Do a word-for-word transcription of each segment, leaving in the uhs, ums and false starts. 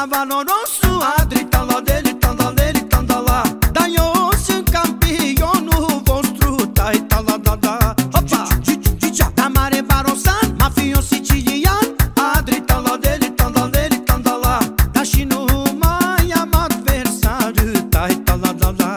valorosul Adri taladeli, taladeli, tandala. Dar eu sunt campionul vostru, tai taladada. Hopa! Da mare barosan, mafios sicilian, Adri taladeli, taladeli, tandala. Dar și nu mai am adversar, tai taladada.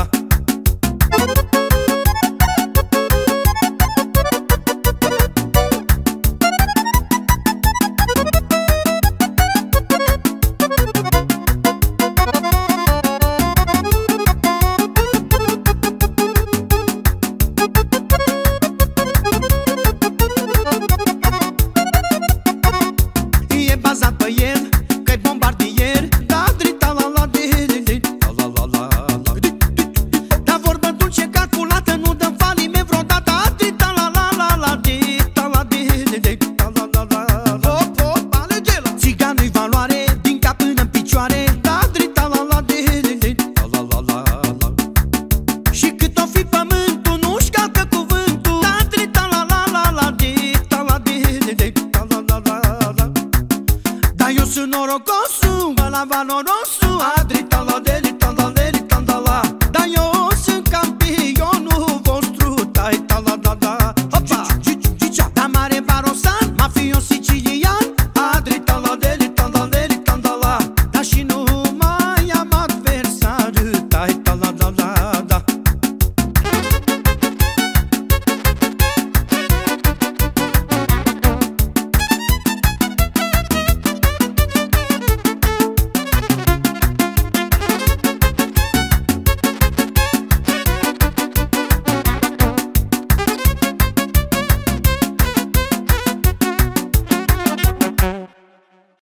Bazat pe el, că-i bombardier, da, drita la la de de la la la la. Da vorbă dulce calculată, nu dă falime vreodată, drita la la la la de la de de la la la la. Hop hop, alegela. Țiganul-i valoare din cap până în picioare, da, drita la la de de la la la la. Și cât o fi pământul, nu-și calcă cuvântul, da, drita la la la la de la de de la la la la. Dar eu sunt norocosul, ăla valoros.